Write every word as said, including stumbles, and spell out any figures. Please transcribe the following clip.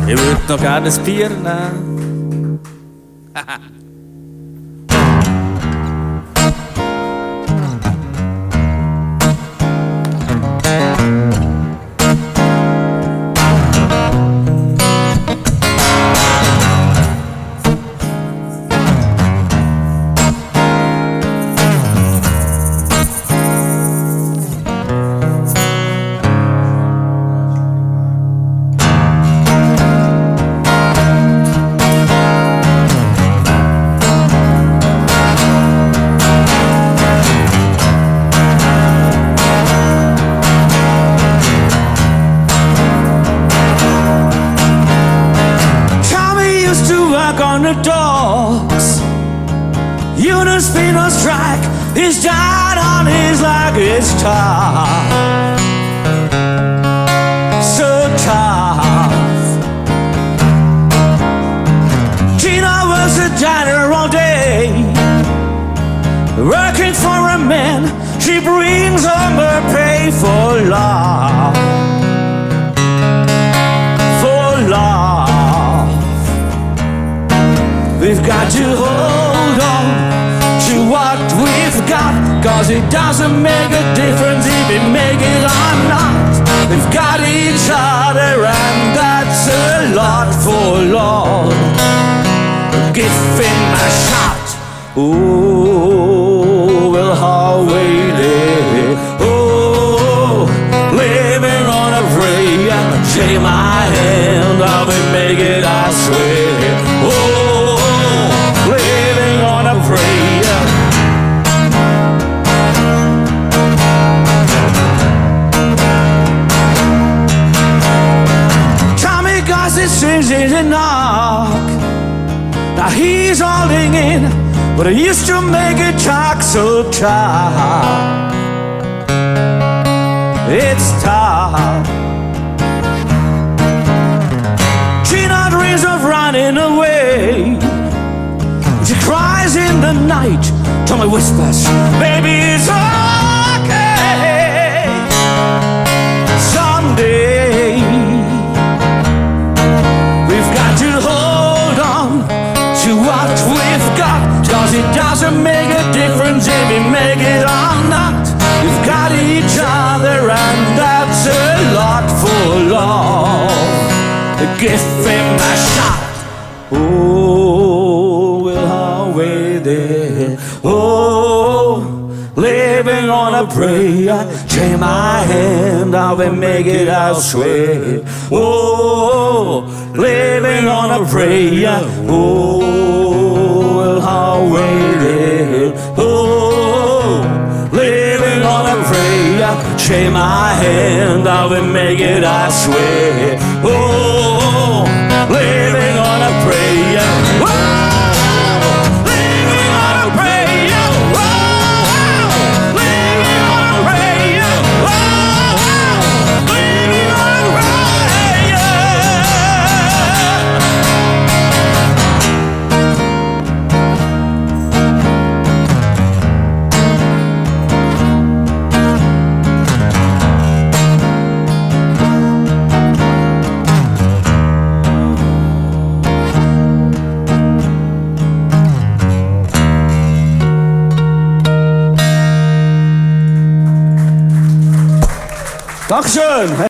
Ich würd noch gerne ein Bier nehmen. On the docks, Eunice been on strike. He's died on his luggage top. So tough. Gina was a diner all day, working for a man. She brings home her pay for love. For love. We've got to hold on to what we've got, 'cause it doesn't make a difference if we make it or not. We've got each other and that's a lot for long. Give him a shot. Oh, well, how waited. Oh, living on a prayer. Take my hand, I will make it, I swear. Oh, strings in a knock. Now he's holding in, but I used to make it talk so tough. It's tough. Gina dreams of running away. She cries in the night. Tommy whispers, baby, it's okay. Someday what we've got, 'cause it doesn't make a difference if we make it or not. We've got each other and that's a lot for long. Give him a shot. Oh, we'll always there. Oh, living on a prayer. Take my hand, I will make it, I swear. Oh, living on a prayer. Oh, well, how waited. Oh, living on a prayer. Take my hand, I will make it, I swear. Oh, living on a prayer. Oh, living on a prayer. Oh, living on a prayer. Oh, living on a prayer. Dankeschön.